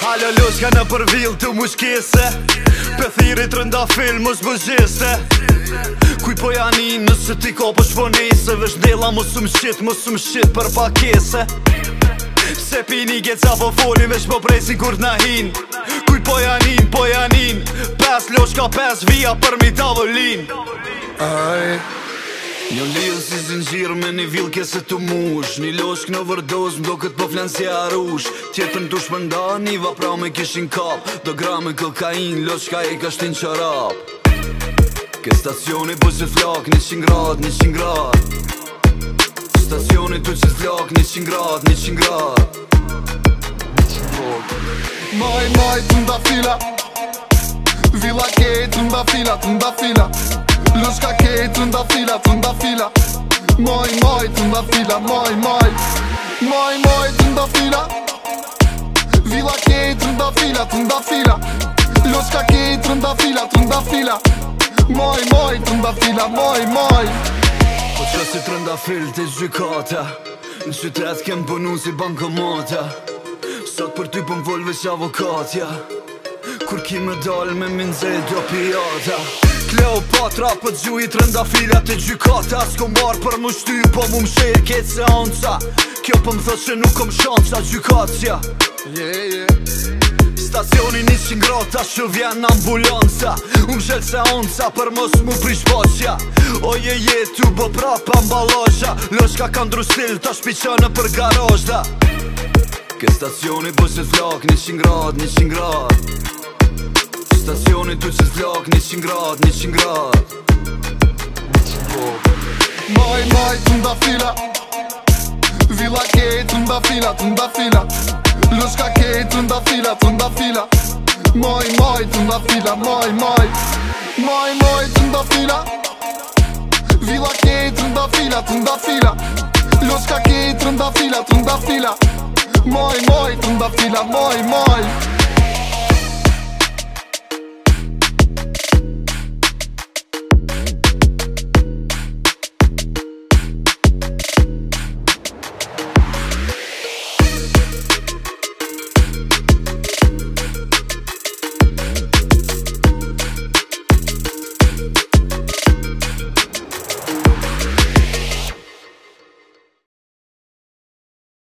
Halo loshka në përvill të mushkese Pëthirit rënda film mos bëgjeste Kuj po janin nëse ti ka po shponese Vesh ndela mos më shqit për pakese Se pini geca po folin vesh po presin kur t'na hin Kuj po janin 5 loshka 5 vija për mi tavolin Një lidhë si zingjirë me një vilë kese të mush Një loshk në vërdoz mdo këtë po flanë si arush Tjetën të shpënda niva pra me kishin kap Do grame kokain, loshka e ka shtin qarap Ke stacioni po që flak, 100 grad, 100 grad Stacioni tu që flak, 100 grad, 100 grad Maj, të nda fila Villa ke të nda fila Loshka ke të nda fila Maj, të nda fila Maj, të nda fila Villa ke të nda fila Loshka ke të nda fila Maj, të nda fila Maj Po që si të rënda fil të gjykata Në qytet kem punu si bankomata Sot për ty pëm vol veç avokatja Kur ki me dal me minze do pijata Kleopatra për gjujit rënda filat të gjykata S'ko marrë për më shty po mu më shirë ketë seanca Kjo për më thot që nuk kom shanca gjykatja Stacioni 100 grata shë vjen ambulanca Unë zhelë seanca për mos mu prish boqja Oje tu bo prap ambalazha Loshka ka ndru stil ta shpiqënë për garajda Ke stacioni po që flak 100 grad, 100 grad Stacioni tu që flak 100 grad, 100 grad Maj, të nda fila Villa ke të nda fila Loshka ke të nda fila Maj, të nda fila Maj, të nda fila Villa ke të nda fila Loshka ke të nda fila Maj, të nda fila Maj